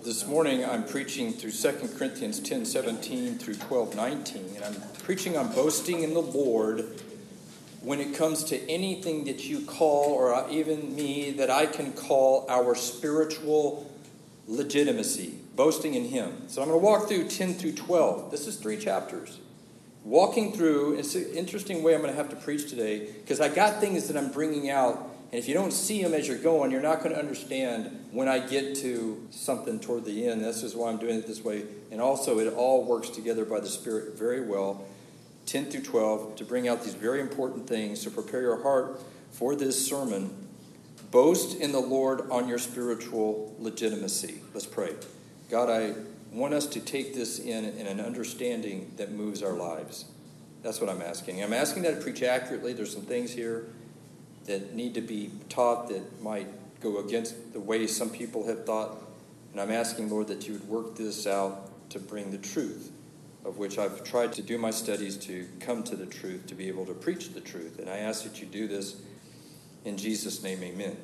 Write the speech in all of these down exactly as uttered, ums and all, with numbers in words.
This morning I'm preaching through Second Corinthians ten seventeen through twelve nineteen, and I'm preaching on boasting in the Lord when it comes to anything that you call, or even me, that I can call our spiritual legitimacy, boasting in Him. So I'm going to walk through ten through twelve. This is three chapters. Walking through, it's an interesting way I'm going to have to preach today, because I got things that I'm bringing out. And if you don't see them as you're going, you're not going to understand when I get to something toward the end. This is why I'm doing it this way. And also, it all works together by the Spirit very well, ten through twelve, to bring out these very important things, to prepare your heart for this sermon. Boast in the Lord on your spiritual legitimacy. Let's pray. God, I want us to take this in in an understanding that moves our lives. That's what I'm asking. I'm asking that I preach accurately. There's some things here that need to be taught that might go against the way some people have thought. And I'm asking, Lord, that you would work this out to bring the truth, of which I've tried to do my studies to come to the truth, to be able to preach the truth. And I ask that you do this in Jesus' name, amen.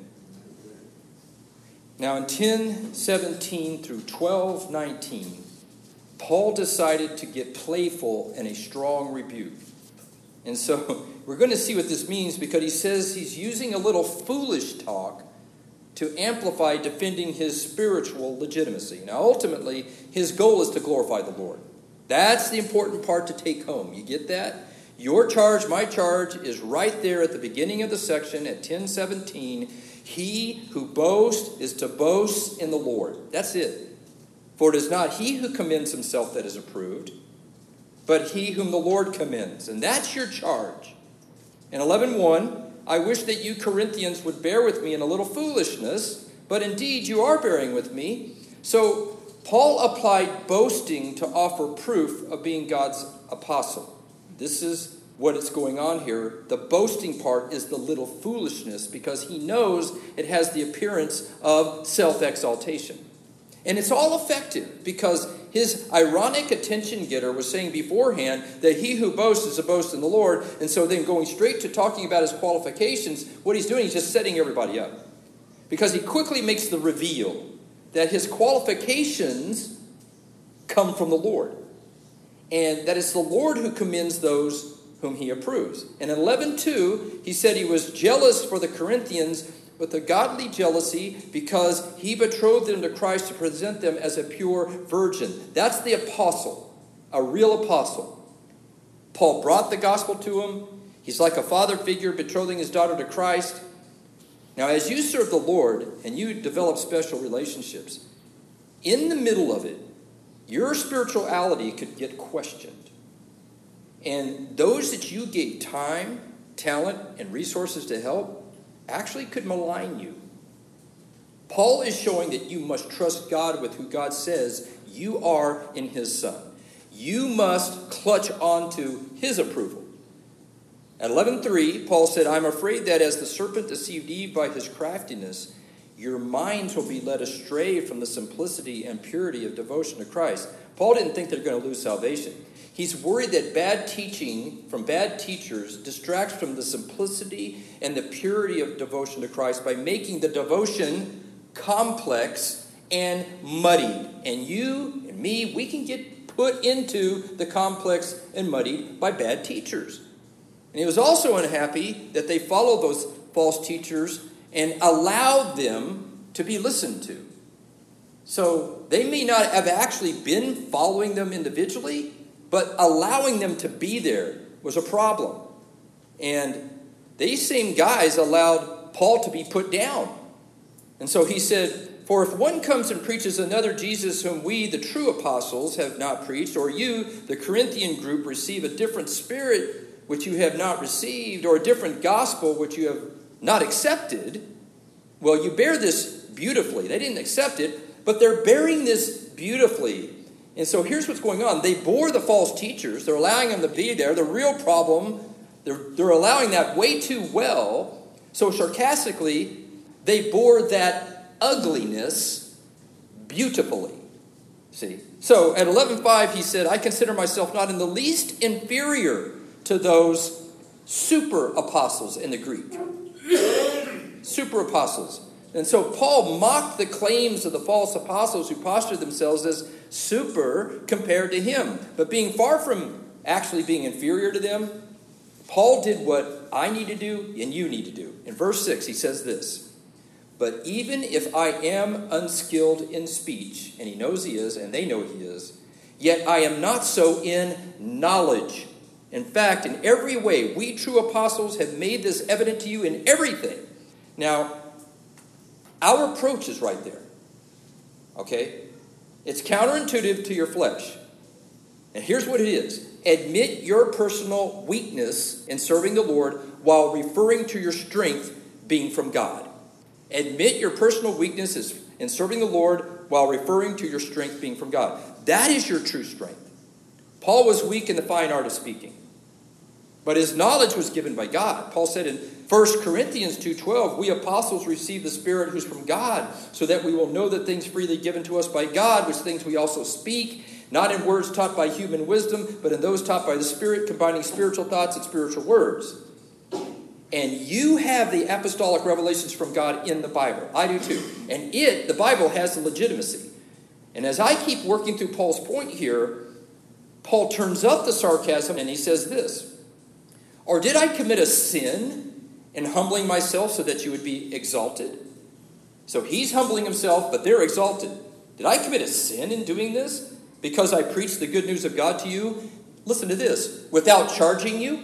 Now in ten seventeen through twelve nineteen, Paul decided to get playful in a strong rebuke. And so we're going to see what this means, because he says he's using a little foolish talk to amplify defending his spiritual legitimacy. Now, ultimately, his goal is to glorify the Lord. That's the important part to take home. You get that? Your charge, my charge, is right there at the beginning of the section at ten seventeen. He who boasts is to boast in the Lord. That's it. For it is not he who commends himself that is approved, but he whom the Lord commends. And that's your charge. In eleven one, I wish that you Corinthians would bear with me in a little foolishness, but indeed you are bearing with me. So Paul applied boasting to offer proof of being God's apostle. This is what is going on here. The boasting part is the little foolishness, because he knows it has the appearance of self-exaltation. And it's all effective, because his ironic attention getter was saying beforehand that he who boasts is a boast in the Lord. And so then going straight to talking about his qualifications, what he's doing is just setting everybody up. Because he quickly makes the reveal that his qualifications come from the Lord. And that it's the Lord who commends those whom he approves. In eleven two, he said he was jealous for the Corinthians with a godly jealousy, because he betrothed them to Christ to present them as a pure virgin. That's the apostle, a real apostle. Paul brought the gospel to him. He's like a father figure betrothing his daughter to Christ. Now, as you serve the Lord and you develop special relationships, in the middle of it, your spirituality could get questioned. And those that you gave time, talent, and resources to help actually could malign you. Paul is showing that you must trust God with who God says you are in his Son. You must clutch onto his approval. At eleven three, Paul said, I'm afraid that as the serpent deceived Eve by his craftiness, your minds will be led astray from the simplicity and purity of devotion to Christ. Paul didn't think they're going to lose salvation. He's worried that bad teaching from bad teachers distracts from the simplicity and the purity of devotion to Christ by making the devotion complex and muddied. And you and me, we can get put into the complex and muddied by bad teachers. And he was also unhappy that they followed those false teachers and allowed them to be listened to. So they may not have actually been following them individually, but allowing them to be there was a problem. And these same guys allowed Paul to be put down. And so he said, for if one comes and preaches another Jesus whom we, the true apostles, have not preached, or you, the Corinthian group, receive a different spirit which you have not received, or a different gospel which you have not accepted, well, you bear this beautifully. They didn't accept it, but they're bearing this beautifully. And so here's what's going on. They bore the false teachers. They're allowing them to be there. The real problem, they're, they're allowing that way too well. So sarcastically, they bore that ugliness beautifully. See? So at eleven five, he said, I consider myself not in the least inferior to those super apostles in the Greek. Super apostles. And so Paul mocked the claims of the false apostles who postured themselves as super compared to him. But being far from actually being inferior to them, Paul did what I need to do and you need to do. In verse six, he says this, "But even if I am unskilled in speech," and he knows he is, and they know he is, "yet I am not so in knowledge. In fact, in every way, we true apostles have made this evident to you in everything." Now, our approach is right there. Okay? It's counterintuitive to your flesh. And here's what it is. Admit your personal weakness in serving the Lord while referring to your strength being from God. Admit your personal weakness is in serving the Lord while referring to your strength being from God. That is your true strength. Paul was weak in the fine art of speaking, but his knowledge was given by God. Paul said in First Corinthians two twelve, "We apostles receive the Spirit who's from God, so that we will know the things freely given to us by God, which things we also speak, not in words taught by human wisdom, but in those taught by the Spirit, combining spiritual thoughts and spiritual words." And you have the apostolic revelations from God in the Bible. I do too. And it, the Bible, has the legitimacy. And as I keep working through Paul's point here, Paul turns up the sarcasm and he says this, "Or did I commit a sin in humbling myself so that you would be exalted?" So he's humbling himself, but they're exalted. "Did I commit a sin in doing this because I preached the good news of God to you?" Listen to this. "Without charging you?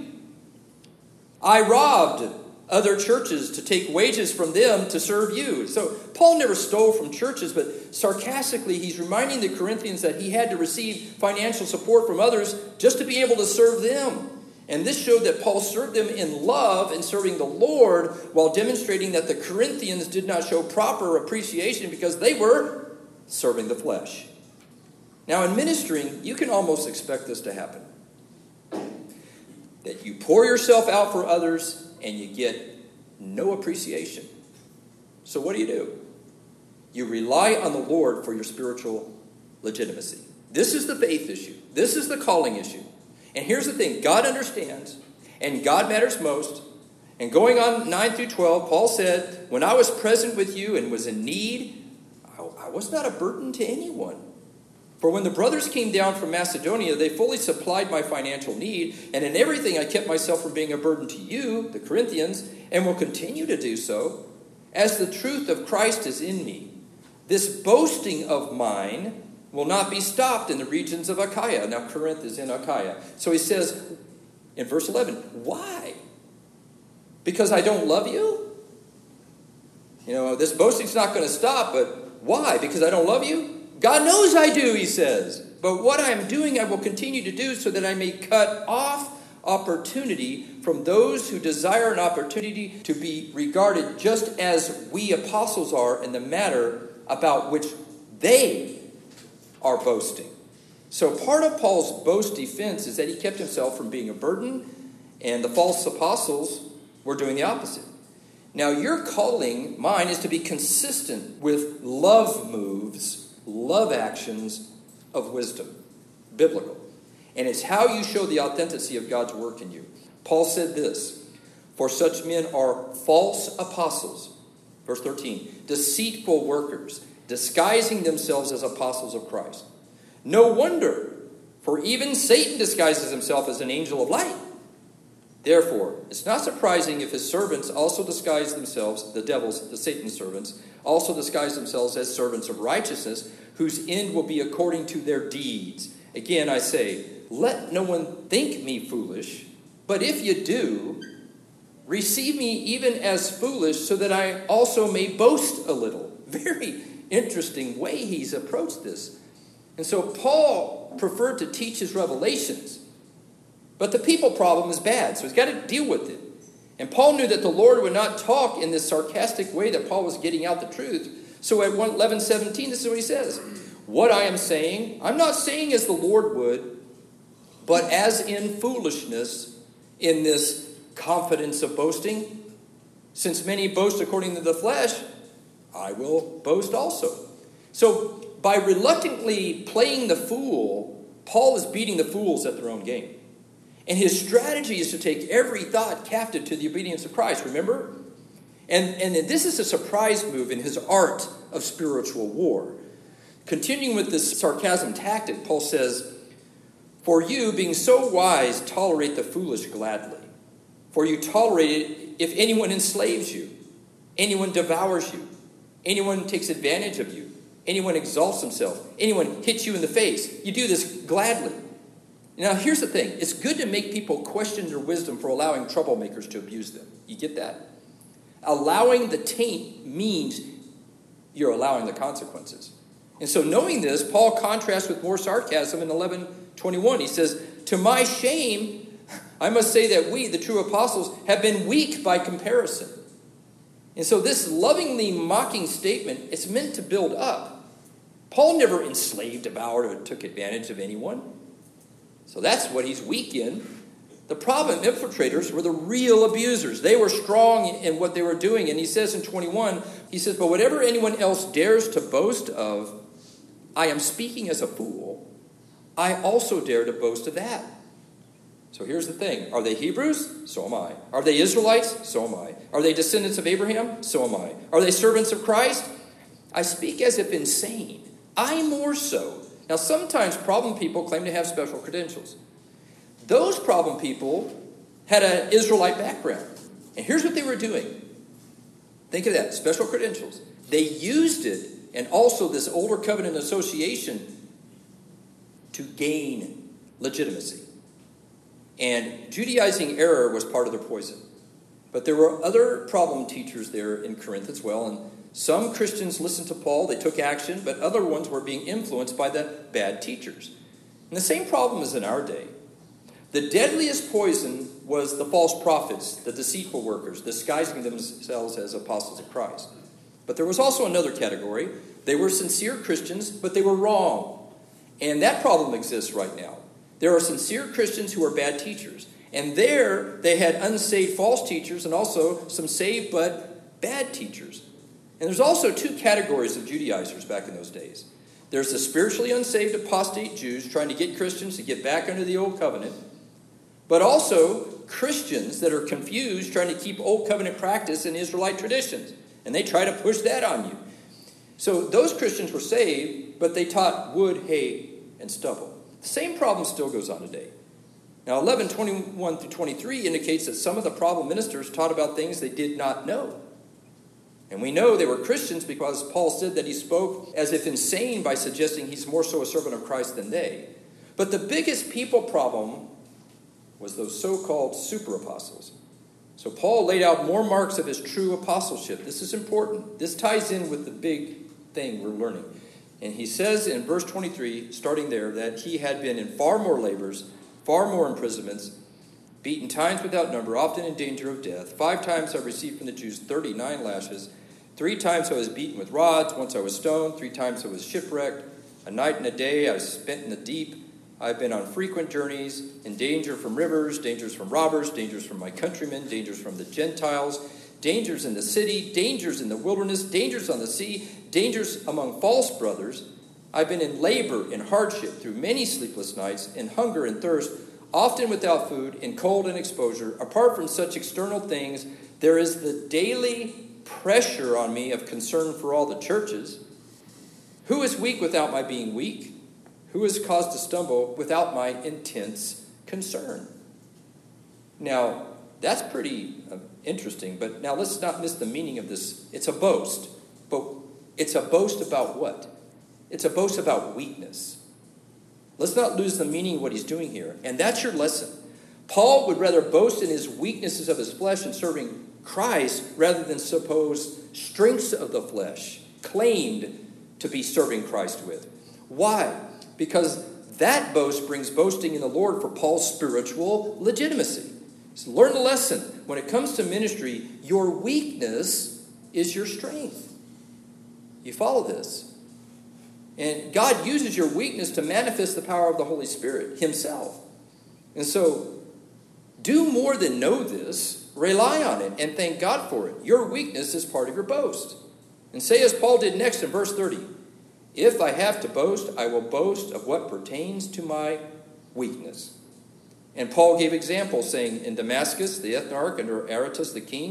I robbed other churches to take wages from them to serve you." So Paul never stole from churches, but sarcastically he's reminding the Corinthians that he had to receive financial support from others just to be able to serve them. And this showed that Paul served them in love in serving the Lord, while demonstrating that the Corinthians did not show proper appreciation because they were serving the flesh. Now in ministering, you can almost expect this to happen. That you pour yourself out for others and you get no appreciation. So what do you do? You rely on the Lord for your spiritual legitimacy. This is the faith issue. This is the calling issue. And here's the thing. God understands, and God matters most. And going on nine through twelve, Paul said, "When I was present with you and was in need, I was not a burden to anyone. For when the brothers came down from Macedonia, they fully supplied my financial need, and in everything I kept myself from being a burden to you, the Corinthians, and will continue to do so, as the truth of Christ is in me. This boasting of mine will not be stopped in the regions of Achaia." Now Corinth is in Achaia. So he says in verse eleven, "Why? Because I don't love you? You know, this boasting's not going to stop, but why? Because I don't love you? God knows I do," he says. "But what I am doing I will continue to do, so that I may cut off opportunity from those who desire an opportunity to be regarded just as we apostles are in the matter about which they are boasting." So part of Paul's boast defense is that he kept himself from being a burden, and the false apostles were doing the opposite. Now your calling, mine, is to be consistent with love moves, love actions of wisdom, biblical. And it's how you show the authenticity of God's work in you. Paul said this, "For such men are false apostles," verse thirteen, "deceitful workers, disguising themselves as apostles of Christ. No wonder, for even Satan disguises himself as an angel of light. Therefore, it's not surprising if his servants also disguise themselves, the devil's, the Satan's servants, also disguise themselves as servants of righteousness, whose end will be according to their deeds. Again, I say, let no one think me foolish, but if you do, receive me even as foolish, so that I also may boast a little." Very interesting way he's approached this. And so Paul preferred to teach his revelations, but the people problem is bad, so he's got to deal with it. And Paul knew that the Lord would not talk in this sarcastic way that Paul was getting out the truth. So at eleven seventeen, this is what he says. "What I am saying, I'm not saying as the Lord would, but as in foolishness, in this confidence of boasting. Since many boast according to the flesh, I will boast also." So by reluctantly playing the fool, Paul is beating the fools at their own game. And his strategy is to take every thought captive to the obedience of Christ, remember? And, and this is a surprise move in his art of spiritual war. Continuing with this sarcasm tactic, Paul says, "For you, being so wise, tolerate the foolish gladly. For you tolerate it if anyone enslaves you, anyone devours you, anyone takes advantage of you, anyone exalts himself, anyone hits you in the face. You do this gladly." Now, here's the thing. It's good to make people question their wisdom for allowing troublemakers to abuse them. You get that? Allowing the taint means you're allowing the consequences. And so knowing this, Paul contrasts with more sarcasm in eleven twenty-one. He says, "To my shame, I must say that we, the true apostles, have been weak by comparison." And so this lovingly mocking statement, it's meant to build up. Paul never enslaved, devoured, or took advantage of anyone. So that's what he's weak in. The problem infiltrators were the real abusers. They were strong in what they were doing. And he says in twenty-one, he says, "But whatever anyone else dares to boast of, I am speaking as a fool. I also dare to boast of that." So here's the thing. Are they Hebrews? So am I. Are they Israelites? So am I. Are they descendants of Abraham? So am I. Are they servants of Christ? I speak as if insane. I more so. Now, sometimes problem people claim to have special credentials. Those problem people had an Israelite background. And here's what they were doing. Think of that, special credentials. They used it, and also this older covenant association, to gain legitimacy. And Judaizing error was part of their poison. But there were other problem teachers there in Corinth as well, and some Christians listened to Paul, they took action, but other ones were being influenced by the bad teachers. And the same problem is in our day. The deadliest poison was the false prophets, the deceitful workers, disguising themselves as apostles of Christ. But there was also another category. They were sincere Christians, but they were wrong. And that problem exists right now. There are sincere Christians who are bad teachers. And there they had unsaved false teachers and also some saved but bad teachers. And there's also two categories of Judaizers back in those days. There's the spiritually unsaved apostate Jews trying to get Christians to get back under the old covenant, but also Christians that are confused trying to keep old covenant practice and Israelite traditions. And they try to push that on you. So those Christians were saved, but they taught wood, hay, and stubble. The same problem still goes on today. Now, eleven twenty-one through twenty-three indicates that some of the problem ministers taught about things they did not know. And we know they were Christians because Paul said that he spoke as if insane by suggesting he's more so a servant of Christ than they. But the biggest people problem was those so-called super apostles. So Paul laid out more marks of his true apostleship. This is important. This ties in with the big thing we're learning. And he says in verse twenty-three, starting there, that he had been in far more labors, far more imprisonments, beaten times without number, often in danger of death. Five times I received from the Jews thirty-nine lashes. Three times I was beaten with rods. Once I was stoned. Three times I was shipwrecked. A night and a day I was spent in the deep. I've been on frequent journeys, in danger from rivers, dangers from robbers, dangers from my countrymen, dangers from the Gentiles, dangers in the city, dangers in the wilderness, dangers on the sea, dangers among false brothers. I've been in labor, in hardship, through many sleepless nights, in hunger and thirst, often without food, in cold and exposure. Apart from such external things, there is the daily pressure on me of concern for all the churches. Who is weak without my being weak? Who is caused to stumble without my intense concern? Now, that's pretty uh, interesting, but now let's not miss the meaning of this. It's a boast, but it's a boast about what? It's a boast about weakness. Let's not lose the meaning of what he's doing here. And that's your lesson. Paul would rather boast in his weaknesses of his flesh in serving Christ rather than suppose strengths of the flesh claimed to be serving Christ with. Why? Because that boast brings boasting in the Lord for Paul's spiritual legitimacy. So learn the lesson. When it comes to ministry, your weakness is your strength. You follow this? And God uses your weakness to manifest the power of the Holy Spirit himself. And so, do more than know this. Rely on it and thank God for it. Your weakness is part of your boast. And say as Paul did next in verse thirty, if I have to boast, I will boast of what pertains to my weakness. And Paul gave examples, saying, in Damascus, the ethnarch under Aretas the king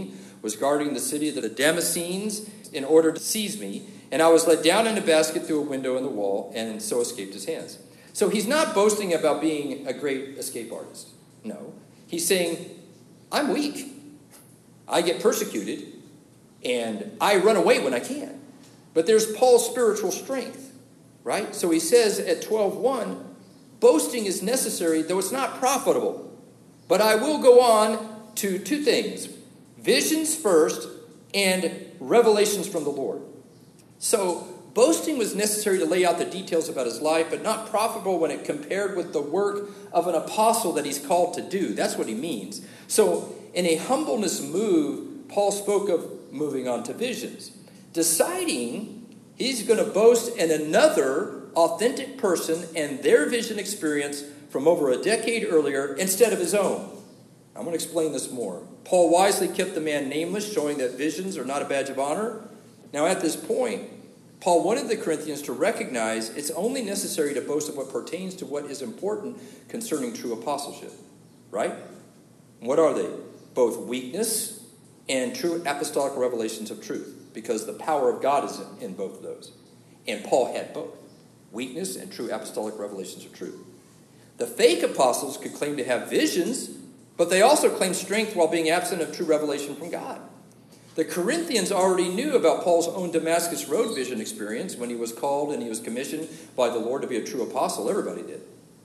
was guarding the city of the Damascenes in order to seize me, and I was let down in a basket through a window in the wall, and so escaped his hands. So he's not boasting about being a great escape artist. No. He's saying, I'm weak. I get persecuted, and I run away when I can. But there's Paul's spiritual strength, right? So he says at twelve one, boasting is necessary, though it's not profitable. But I will go on to two things. Visions first, and revelations from the Lord. So boasting was necessary to lay out the details about his life, but not profitable when it compared with the work of an apostle that he's called to do. That's what he means. So in a humbleness move, Paul spoke of moving on to visions, deciding he's going to boast in another authentic person and their vision experience from over a decade earlier instead of his own. I'm going to explain this more. Paul wisely kept the man nameless, showing that visions are not a badge of honor. Now at this point, Paul wanted the Corinthians to recognize it's only necessary to boast of what pertains to what is important concerning true apostleship. Right? What are they? Both weakness and true apostolic revelations of truth, because the power of God is in, in both of those. And Paul had both. Weakness and true apostolic revelations of truth. The fake apostles could claim to have visions, but they also claimed strength while being absent of true revelation from God. The Corinthians already knew about Paul's own Damascus Road vision experience when he was called and he was commissioned by the Lord to be a true apostle. Everybody did.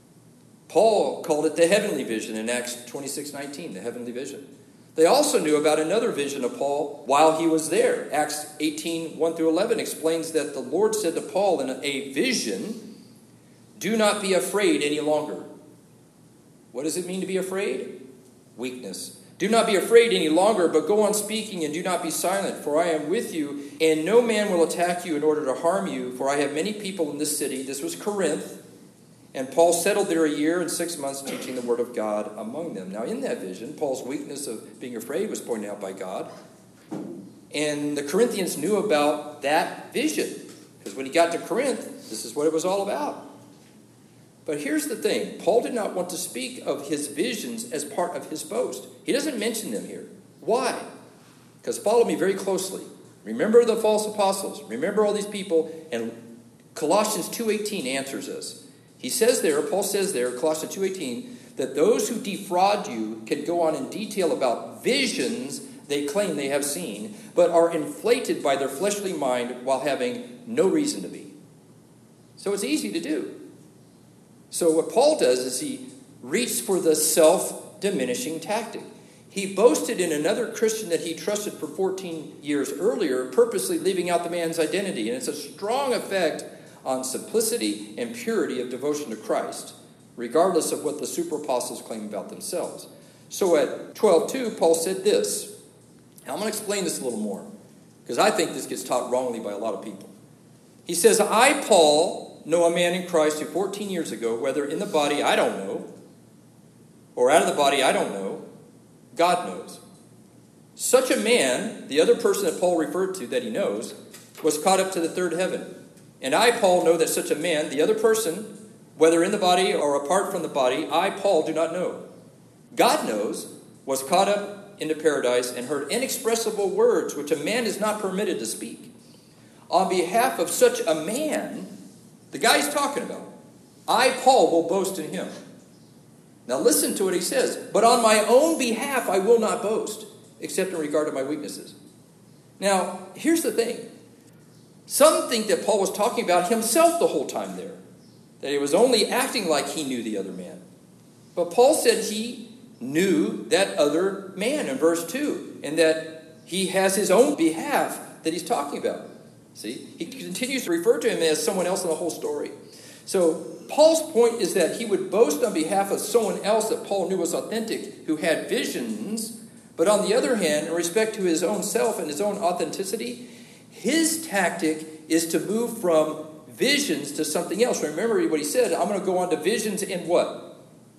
Paul called it the heavenly vision in Acts twenty-six nineteen, the heavenly vision. They also knew about another vision of Paul while he was there. Acts eighteen one through eleven explains that the Lord said to Paul in a vision, do not be afraid any longer. What does it mean to be afraid? Weakness. Do not be afraid any longer, but go on speaking and do not be silent, for I am with you, and no man will attack you in order to harm you, for I have many people in this city. This was Corinth. And Paul settled there a year and six months teaching the word of God among them. Now in that vision, Paul's weakness of being afraid was pointed out by God. And the Corinthians knew about that vision, because when he got to Corinth, this is what it was all about. But here's the thing. Paul did not want to speak of his visions as part of his boast. He doesn't mention them here. Why? Because follow me very closely. Remember the false apostles. Remember all these people. And Colossians two eighteen answers us. He says there, Paul says there, Colossians two eighteen, that those who defraud you can go on in detail about visions they claim they have seen, but are inflated by their fleshly mind while having no reason to be. So it's easy to do. So what Paul does is he reached for the self-diminishing tactic. He boasted in another Christian that he trusted for fourteen years earlier, purposely leaving out the man's identity. And it's a strong effect on simplicity and purity of devotion to Christ, regardless of what the super apostles claim about themselves. So at twelve two, Paul said this. Now I'm going to explain this a little more, because I think this gets taught wrongly by a lot of people. He says, I, Paul, know a man in Christ who fourteen years ago, whether in the body, I don't know, or out of the body, I don't know, God knows. Such a man, the other person that Paul referred to that he knows, was caught up to the third heaven. And I, Paul, know that such a man, the other person, whether in the body or apart from the body, I, Paul, do not know. God knows, was caught up into paradise and heard inexpressible words which a man is not permitted to speak. On behalf of such a man, the guy he's talking about, I, Paul, will boast in him. Now listen to what he says. But on my own behalf I will not boast, except in regard to my weaknesses. Now, here's the thing. Some think that Paul was talking about himself the whole time there. That he was only acting like he knew the other man. But Paul said he knew that other man in verse two. And that he has his own behalf that he's talking about. See? He continues to refer to him as someone else in the whole story. So Paul's point is that he would boast on behalf of someone else that Paul knew was authentic, who had visions. But on the other hand, in respect to his own self and his own authenticity, his tactic is to move from visions to something else. Remember what he said, I'm going to go on to visions and what?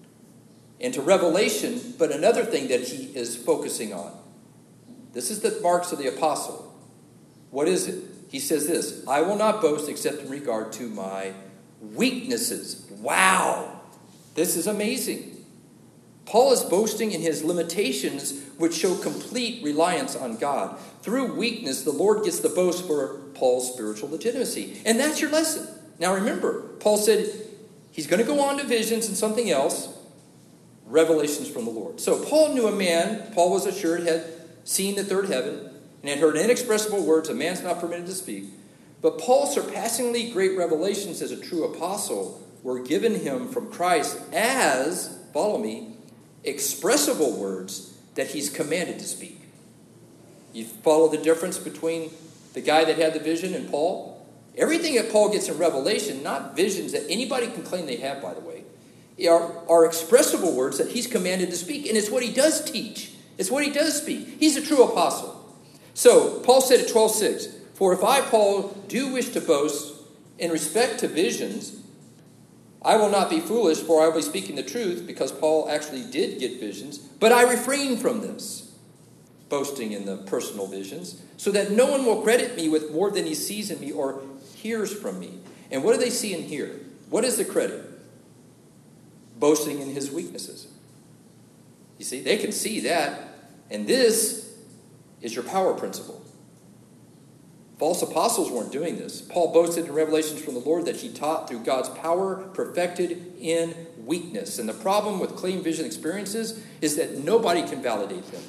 Into revelation, but another thing that he is focusing on. This is the marks of the apostle. What is it? He says this, I will not boast except in regard to my weaknesses. Wow! This is amazing. Paul is boasting in his limitations, which show complete reliance on God. Through weakness, the Lord gets the boast for Paul's spiritual legitimacy. And that's your lesson. Now remember, Paul said he's going to go on to visions and something else, revelations from the Lord. So Paul knew a man, Paul was assured, had seen the third heaven and had heard inexpressible words a man's not permitted to speak. But Paul's surpassingly great revelations as a true apostle were given him from Christ as, follow me, expressible words that he's commanded to speak. You follow the difference between the guy that had the vision and Paul? Everything that Paul gets in Revelation, not visions that anybody can claim they have, by the way, are, are expressible words that he's commanded to speak. And it's what he does teach. It's what he does speak. He's a true apostle. So, Paul said at twelve six, "For if I, Paul, do wish to boast in respect to visions, I will not be foolish, for I will be speaking the truth," because Paul actually did get visions. "But I refrain from this," boasting in the personal visions, "so that no one will credit me with more than he sees in me or hears from me." And what do they see and hear? What is the credit? Boasting in his weaknesses. You see, they can see that. And this is your power principle. False apostles weren't doing this. Paul boasted in Revelations from the Lord that he taught through God's power perfected in weakness. And the problem with clean vision experiences is that nobody can validate them.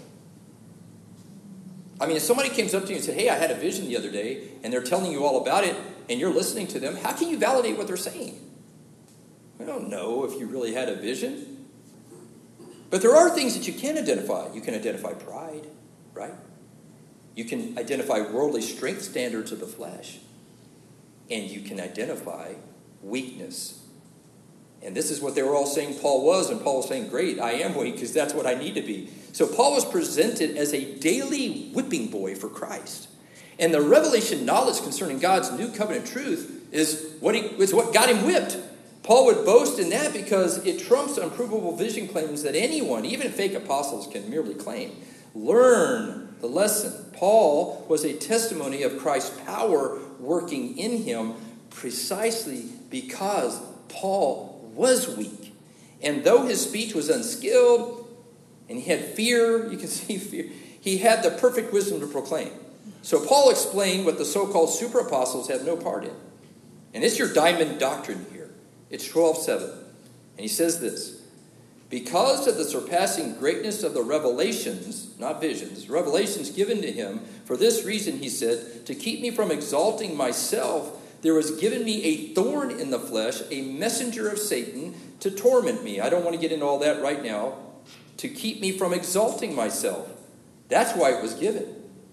I mean, if somebody comes up to you and says, "Hey, I had a vision the other day," and they're telling you all about it, and you're listening to them, how can you validate what they're saying? We don't know if you really had a vision. But there are things that you can identify. You can identify pride, right? You can identify worldly strength standards of the flesh. And you can identify weakness. And this is what they were all saying Paul was. And Paul was saying, "Great, I am weak because that's what I need to be." So Paul was presented as a daily whipping boy for Christ. And the revelation knowledge concerning God's new covenant truth is what, he, is what got him whipped. Paul would boast in that because it trumps unprovable vision claims that anyone, even fake apostles, can merely claim. Learn the lesson. Paul was a testimony of Christ's power working in him precisely because Paul was weak. And though his speech was unskilled and he had fear, you can see fear, he had the perfect wisdom to proclaim. So Paul explained what the so-called super apostles have no part in. And it's your diamond doctrine here. It's twelve seven. And he says this: "Because of the surpassing greatness of the revelations," not visions, "revelations given to him, for this reason," he said, "to keep me from exalting myself, there was given me a thorn in the flesh, a messenger of Satan, to torment me." I don't want to get into all that right now. To keep me from exalting myself. That's why it was given.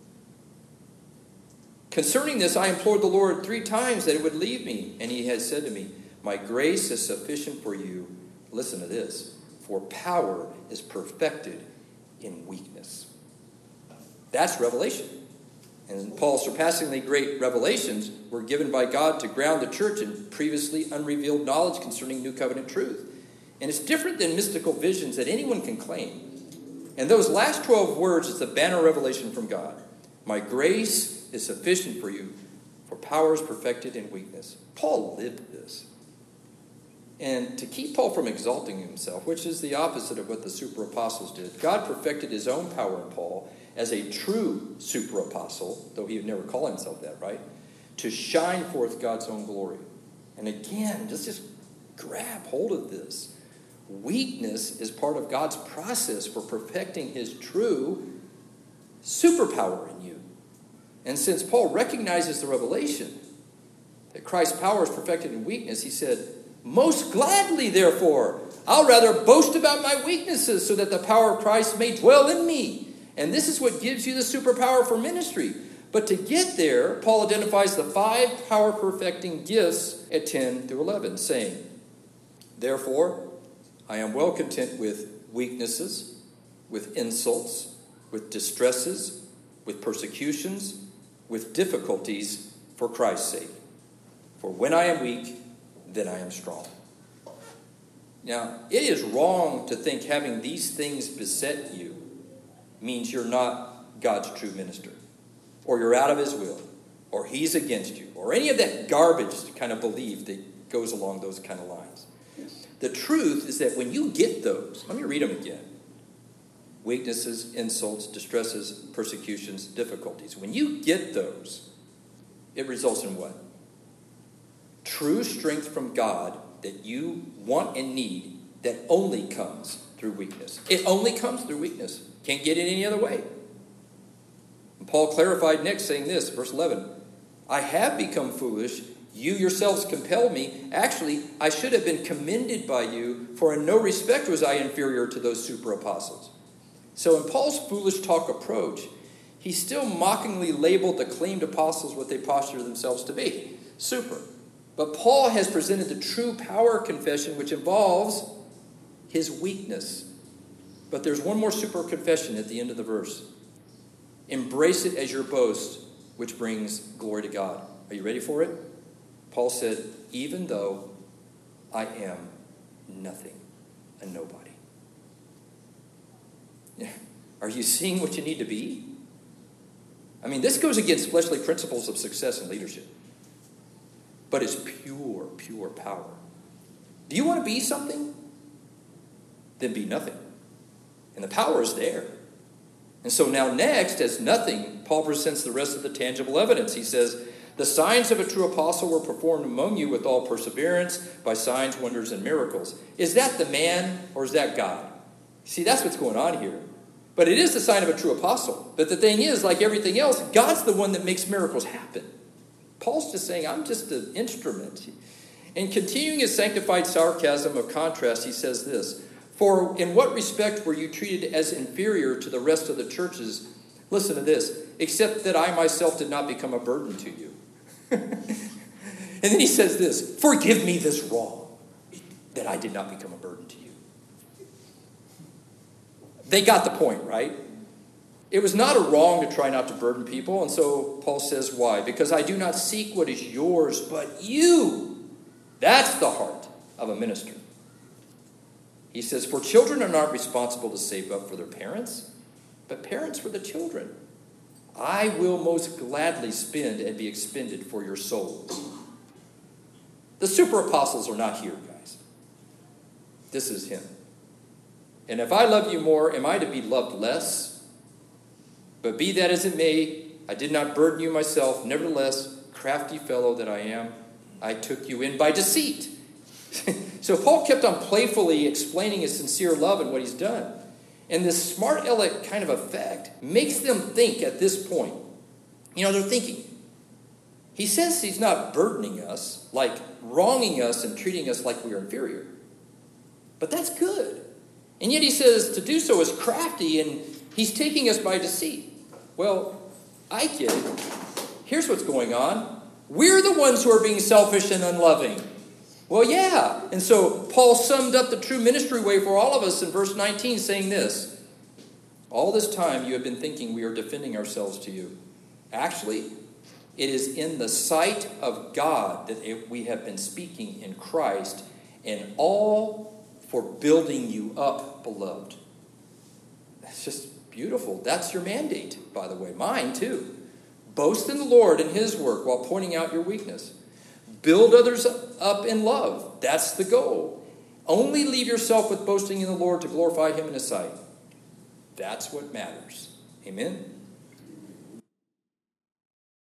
"Concerning this, I implored the Lord three times that it would leave me. And he has said to me, 'My grace is sufficient for you.'" Listen to this. "For power is perfected in weakness." That's revelation. And Paul's surpassingly great revelations were given by God to ground the church in previously unrevealed knowledge concerning new covenant truth. And it's different than mystical visions that anyone can claim. And those last twelve words is the banner revelation from God. "My grace is sufficient for you, for power is perfected in weakness." Paul lived this. And to keep Paul from exalting himself, which is the opposite of what the super apostles did, God perfected his own power in Paul as a true super apostle, though he would never call himself that, right? To shine forth God's own glory. And again, just, just grab hold of this. Weakness is part of God's process for perfecting his true superpower in you. And since Paul recognizes the revelation that Christ's power is perfected in weakness, he said, "Most gladly, therefore, I'll rather boast about my weaknesses so that the power of Christ may dwell in me." And this is what gives you the superpower for ministry. But to get there, Paul identifies the five power-perfecting gifts at ten through eleven, saying, "Therefore, I am well content with weaknesses, with insults, with distresses, with persecutions, with difficulties for Christ's sake. For when I am weak, then I am strong." Now, it is wrong to think having these things beset you means you're not God's true minister, or you're out of his will, or he's against you, or any of that garbage kind of belief that goes along those kind of lines. The truth is that when you get those, let me read them again. Weaknesses, insults, distresses, persecutions, difficulties. When you get those, it results in what? True strength from God that you want and need that only comes through weakness. It only comes through weakness. Can't get it any other way. And Paul clarified next, saying this, verse eleven, I have become foolish. You yourselves compelled me. Actually, I should have been commended by you, for in no respect was I inferior to those super apostles. So in Paul's foolish talk approach, he still mockingly labeled the claimed apostles what they posture themselves to be. Super. But Paul has presented the true power confession, which involves his weakness. But there's one more super confession at the end of the verse. Embrace it as your boast, which brings glory to God. Are you ready for it? Paul said, even though I am nothing, a nobody. Are you seeing what you need to be? I mean, this goes against fleshly principles of success and leadership. But it's pure, pure power. Do you want to be something? Then be nothing. And the power is there. And so now next, as nothing, Paul presents the rest of the tangible evidence. He says, the signs of a true apostle were performed among you with all perseverance by signs, wonders, and miracles. Is that the man or is that God? See, that's what's going on here. But it is the sign of a true apostle. But the thing is, like everything else, God's the one that makes miracles happen. Paul's just saying, I'm just an instrument. And continuing his sanctified sarcasm of contrast, he says this, for in what respect were you treated as inferior to the rest of the churches? Listen to this, except that I myself did not become a burden to you. And then he says this, forgive me this wrong, that I did not become a burden to you. They got the point, right? It was not a wrong to try not to burden people. And so Paul says, why? Because I do not seek what is yours, but you. That's the heart of a minister. He says, for children are not responsible to save up for their parents, but parents for the children. I will most gladly spend and be expended for your souls. The super apostles are not here, guys. This is him. And if I love you more, am I to be loved less? But be that as it may, I did not burden you myself. Nevertheless, crafty fellow that I am, I took you in by deceit. So Paul kept on playfully explaining his sincere love and what he's done. And this smart aleck kind of effect makes them think at this point. You know, they're thinking, he says he's not burdening us, like wronging us and treating us like we are inferior. But that's good. And yet he says to do so is crafty and he's taking us by deceit. Well, I get it. Here's what's going on. We're the ones who are being selfish and unloving. Well, yeah. And so Paul summed up the true ministry way for all of us in verse nineteen, saying this. All this time you have been thinking we are defending ourselves to you. Actually, it is in the sight of God that it, we have been speaking in Christ, and all for building you up, beloved. That's just beautiful. That's your mandate, by the way. Mine, too. Boast in the Lord and his work while pointing out your weakness. Build others up in love. That's the goal. Only leave yourself with boasting in the Lord to glorify him in his sight. That's what matters. Amen.